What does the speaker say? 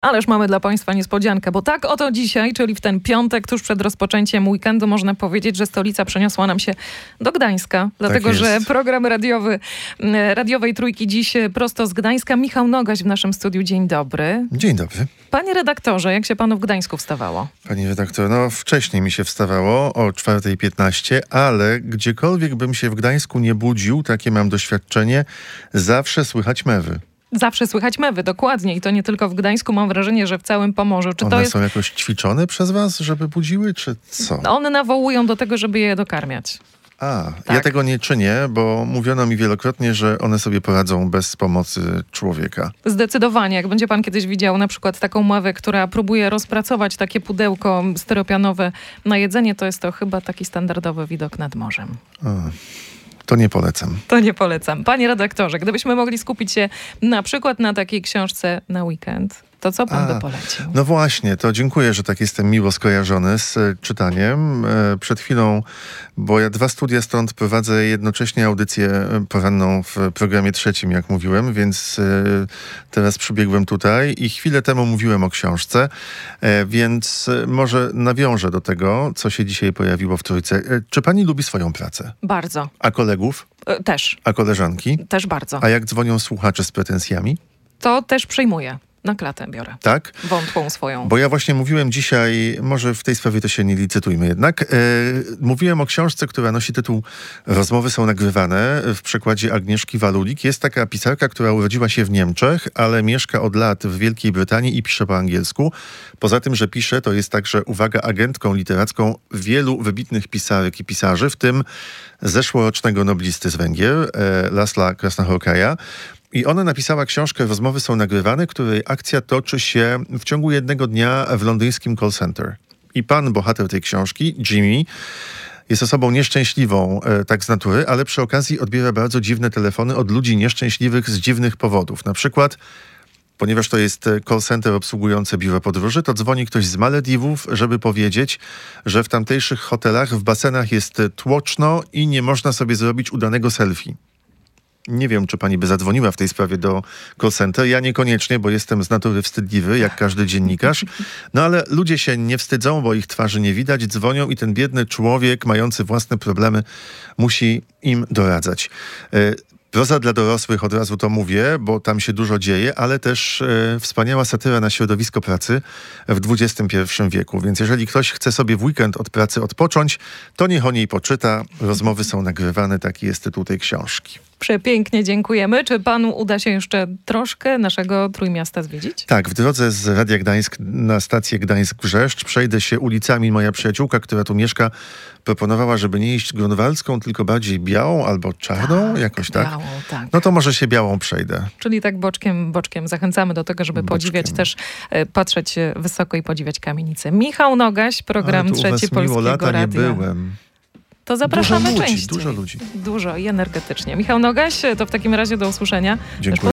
Ależ mamy dla Państwa niespodziankę, bo tak oto dzisiaj, czyli w ten piątek, tuż przed rozpoczęciem weekendu, można powiedzieć, że stolica przeniosła nam się do Gdańska. Dlatego, że program radiowej Trójki dziś prosto z Gdańska. Michał Nogaś w naszym studiu. Dzień dobry. Dzień dobry. Panie redaktorze, jak się panu w Gdańsku wstawało? Pani redaktor, wcześniej mi się wstawało o 4:15, ale gdziekolwiek bym się w Gdańsku nie budził, takie mam doświadczenie, zawsze słychać mewy. Zawsze słychać mewy, dokładnie. I to nie tylko w Gdańsku, mam wrażenie, że w całym Pomorzu. Czy One są jakoś ćwiczone przez was, żeby budziły, czy co? One nawołują do tego, żeby je dokarmiać. Tak. Ja tego nie czynię, bo mówiono mi wielokrotnie, że one sobie poradzą bez pomocy człowieka. Zdecydowanie. Jak będzie pan kiedyś widział na przykład taką mewę, która próbuje rozpracować takie pudełko styropianowe na jedzenie, to jest to chyba taki standardowy widok nad morzem. To nie polecam. To nie polecam. Panie redaktorze, gdybyśmy mogli skupić się na przykład na takiej książce na weekend, to co pan by polecił? No właśnie, to dziękuję, że tak jestem miło skojarzony z czytaniem. Przed chwilą, bo ja 2 studia stąd prowadzę jednocześnie audycję poranną w programie 3, jak mówiłem, więc teraz przybiegłem tutaj i chwilę temu mówiłem o książce, więc może nawiążę do tego, co się dzisiaj pojawiło w Trójce. Czy pani lubi swoją pracę? Bardzo. A kolegów? Też. A koleżanki? Też bardzo. A jak dzwonią słuchacze z pretensjami? To też przyjmuję. Na klatę biorę. Tak? Wątłą swoją. Bo ja właśnie mówiłem dzisiaj, może w tej sprawie to się nie licytujmy jednak, mówiłem o książce, która nosi tytuł Rozmowy są nagrywane w przekładzie Agnieszki Walulik. Jest taka pisarka, która urodziła się w Niemczech, ale mieszka od lat w Wielkiej Brytanii i pisze po angielsku. Poza tym, że pisze, to jest także, uwaga, agentką literacką wielu wybitnych pisarek i pisarzy, w tym zeszłorocznego noblisty z Węgier, Laszla Krasznahorkaja. I ona napisała książkę Rozmowy są nagrywane, której akcja toczy się w ciągu jednego dnia w londyńskim call center. I pan, bohater tej książki, Jimmy, jest osobą nieszczęśliwą tak z natury, ale przy okazji odbiera bardzo dziwne telefony od ludzi nieszczęśliwych z dziwnych powodów. Na przykład, ponieważ to jest call center obsługujące biuro podróży, to dzwoni ktoś z Malediwów, żeby powiedzieć, że w tamtejszych hotelach w basenach jest tłoczno i nie można sobie zrobić udanego selfie. Nie wiem, czy pani by zadzwoniła w tej sprawie do call center. Ja niekoniecznie, bo jestem z natury wstydliwy, jak każdy dziennikarz. No ale ludzie się nie wstydzą, bo ich twarzy nie widać. Dzwonią i ten biedny człowiek, mający własne problemy, musi im doradzać. Proza dla dorosłych, od razu to mówię, bo tam się dużo dzieje, ale też wspaniała satyra na środowisko pracy w XXI wieku. Więc jeżeli ktoś chce sobie w weekend od pracy odpocząć, to niech o niej poczyta. Rozmowy są nagrywane, taki jest tytuł tej książki. Przepięknie dziękujemy. Czy panu uda się jeszcze troszkę naszego Trójmiasta zwiedzić? Tak, w drodze z Radia Gdańsk na stację Gdańsk-Brzeszcz przejdę się ulicami. Moja przyjaciółka, która tu mieszka, proponowała, żeby nie iść grunwaldzką, tylko bardziej białą albo czarną, jakoś tak. Białą, tak. No to może się białą przejdę. Czyli tak boczkiem zachęcamy do tego, żeby podziwiać też, patrzeć wysoko i podziwiać kamienice. Michał Nogaś, program 3 Polskiego miło, lata Radia. nie byłem. To zapraszamy częściej. Dużo ludzi. Dużo i energetycznie. Michał Nogaś, to w takim razie do usłyszenia. Dziękuję.